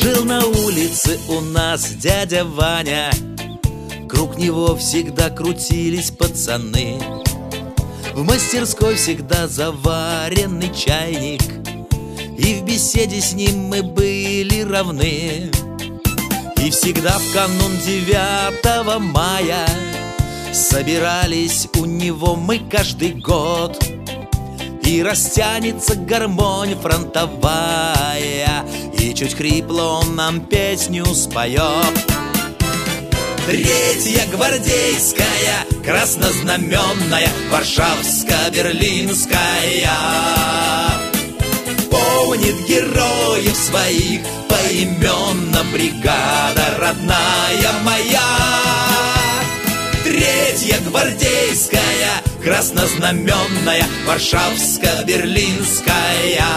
Жил на улице у нас дядя Ваня. Круг него всегда крутились пацаны. В мастерской всегда заваренный чайник, и в беседе с ним мы были равны. И всегда в канун 9 мая собирались у него мы каждый год. И растянется гармонь фронтовая, и чуть хрипло он нам песню споет. 3-я гвардейская, краснознаменная, Варшавско-Берлинская, помнит героев своих поименно бригада родная моя. 3-я гвардейская, краснознаменная, Варшавско-Берлинская,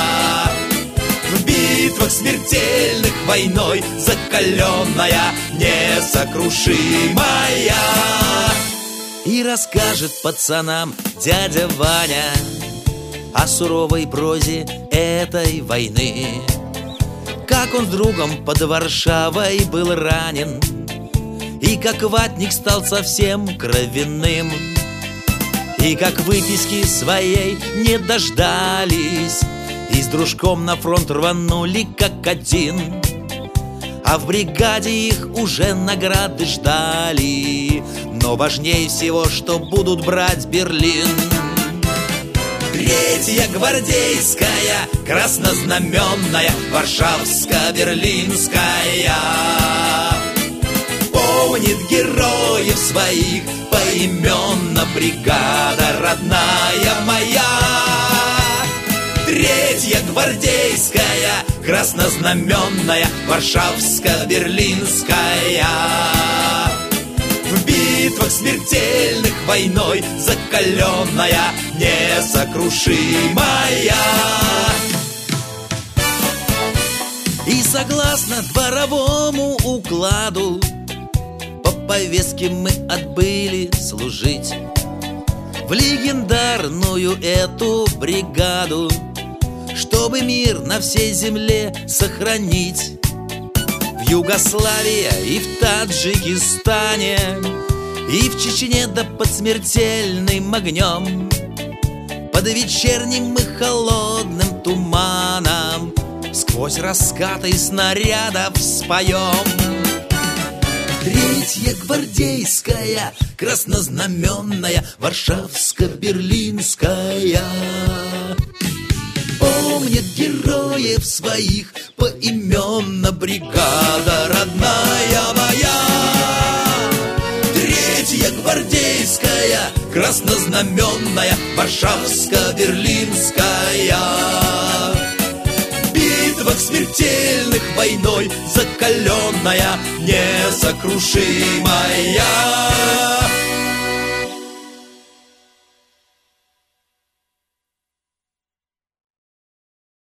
в битвах смертельных войной закаленная, несокрушимая. И расскажет пацанам дядя Ваня о суровой прозе этой войны, как он с другом под Варшавой был ранен, и как ватник стал совсем кровяным, и как выписки своей не дождались, и с дружком на фронт рванули как один, а в бригаде их уже награды ждали. Но важнее всего, что будут брать Берлин. 3-я гвардейская, краснознаменная, Варшавско-Берлинская, помнит героев своих поименно бригада родная моя. 3-я гвардейская, краснознаменная, Варшавско-Берлинская, в битвах смертельных войной закаленная, несокрушимая. И согласно дворовому укладу по повестке мы отбыли служить в легендарную эту бригаду, чтобы мир на всей земле сохранить. В Югославии и в Таджикистане, и в Чечне, да под смертельным огнем, под вечерним и холодным туманом, сквозь раскаты снарядов споем. 3-я гвардейская, краснознаменная, Варшавско-Берлинская, помнит героев своих поименно бригада родная моя. 3-я гвардейская, краснознаменная, Варшавско-Берлинская, в битвах смертельных войной закаленная, несокрушимая.